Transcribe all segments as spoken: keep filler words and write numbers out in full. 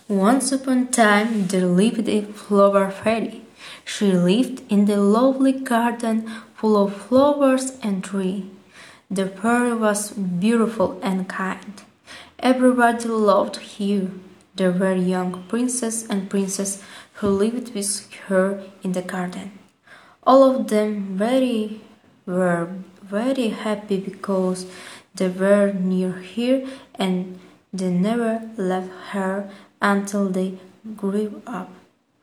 Once upon a time there lived a flower fairy. She lived in the lovely garden full of flowers and trees. The fairy was beautiful and kind. Everybody loved her. There were young princes and princesses who lived with her in the garden. All of them very, were very happy because they were near her and they never left her until they grew up.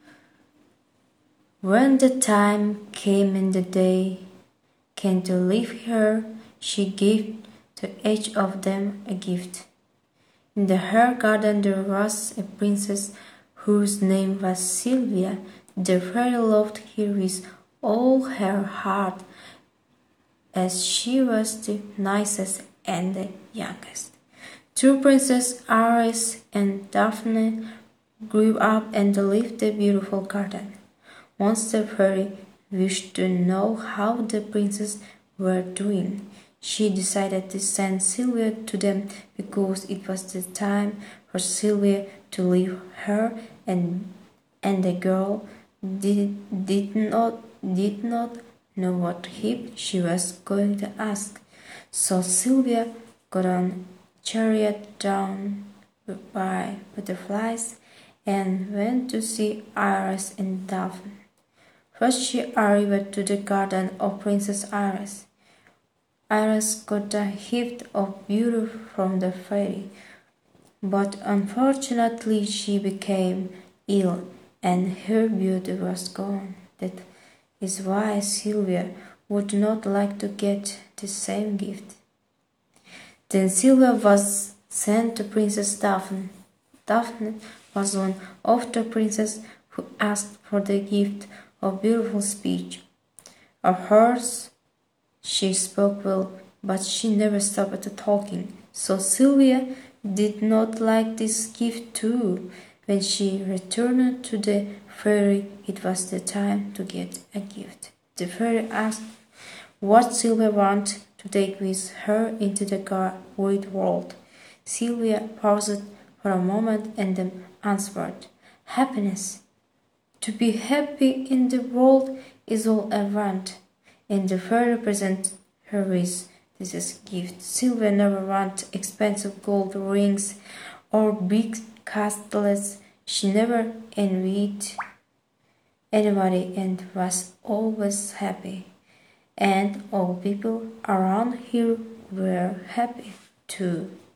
When the time came in the day came to leave her, she gave to each of them a gift. In the her garden there was a princess whose name was Sylvia. The fairy loved her with all her heart, as she was the nicest and the youngest. Two princes, Iris and Daphne, grew up and lived in the beautiful garden. Once the fairy wished to know how the princes were doing. She decided to send Sylvia to them because it was the time for Sylvia to leave her, and and the girl did, did not did not know what gift she was going to ask. So Sylvia got on a chariot drawn by butterflies and went to see Iris and Daphne. First she arrived to the garden of Princess Iris. Iris got a gift of beauty from the fairy, but unfortunately she became ill and her beauty was gone. That is why Sylvia would not like to get the same gift. Then Sylvia was sent to Princess Daphne. Daphne was one of the princes who asked for the gift of beautiful speech. Of hers, she spoke well, but she never stopped talking. So Sylvia did not like this gift too. When she returned to the fairy, it was the time to get a gift. The fairy asked what Sylvia wanted to take with her into the great world. Sylvia paused for a moment and then answered, "Happiness. To be happy in the world is all I want." And the fairy presented her with this gift. Sylvia never wanted expensive gold rings or big castles. She never envied anybody and was always happy. And all people around her were happy too.